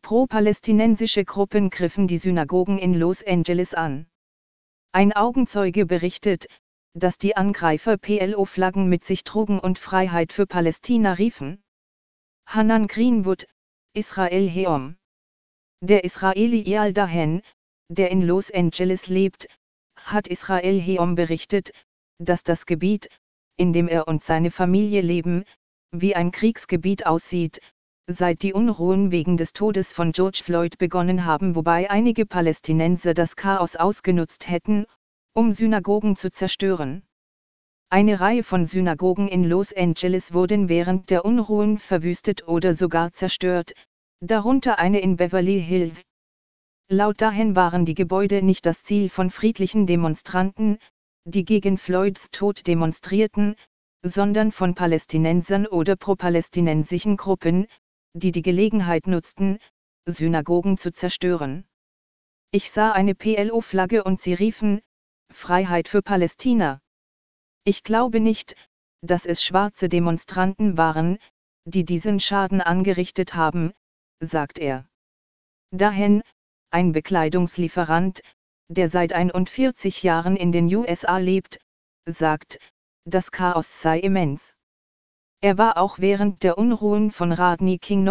Pro-palästinensische Gruppen griffen die Synagogen in Los Angeles an. Ein Augenzeuge berichtet, dass die Angreifer PLO-Flaggen mit sich trugen und Freiheit für Palästina riefen. Hanan Greenwood, Israel Heom. Der Israeli Eyal Dahen, der in Los Angeles lebt, hat Israel Heom berichtet, dass das Gebiet, in dem er und seine Familie leben, wie ein Kriegsgebiet aussieht, seit die Unruhen wegen des Todes von George Floyd begonnen haben, wobei einige Palästinenser das Chaos ausgenutzt hätten, um Synagogen zu zerstören. Eine Reihe von Synagogen in Los Angeles wurden während der Unruhen verwüstet oder sogar zerstört, darunter eine in Beverly Hills. Laut Dahen waren die Gebäude nicht das Ziel von friedlichen Demonstranten, die gegen Floyds Tod demonstrierten, sondern von Palästinensern oder pro-palästinensischen Gruppen, die die Gelegenheit nutzten, Synagogen zu zerstören. Ich sah eine PLO-Flagge und sie riefen, Freiheit für Palästina. Ich glaube nicht, dass es schwarze Demonstranten waren, die diesen Schaden angerichtet haben, sagt er. Dahen, ein Bekleidungslieferant, der seit 41 Jahren in den USA lebt, sagt, das Chaos sei immens. Er war auch während der Unruhen von Rodney King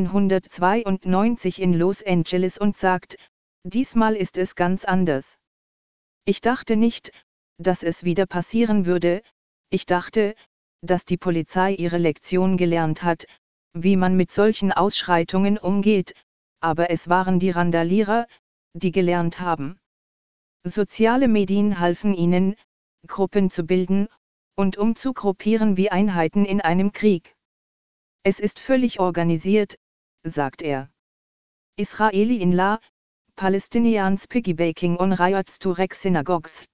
1992 in Los Angeles und sagt, diesmal ist es ganz anders. Ich dachte nicht, dass es wieder passieren würde, ich dachte, dass die Polizei ihre Lektion gelernt hat, wie man mit solchen Ausschreitungen umgeht, aber es waren die Randalierer, die gelernt haben. Soziale Medien halfen ihnen, Gruppen zu bilden, und umzugruppieren wie Einheiten in einem Krieg. Es ist völlig organisiert, sagt er. Israeli in La, Palestinians piggybacking on riots to wreck synagogues.